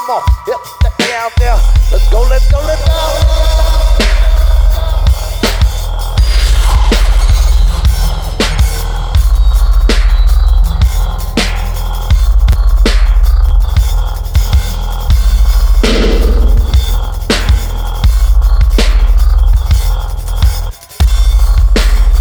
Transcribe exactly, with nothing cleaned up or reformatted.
Come on, hip that down there. Let's go, let's go, let's go.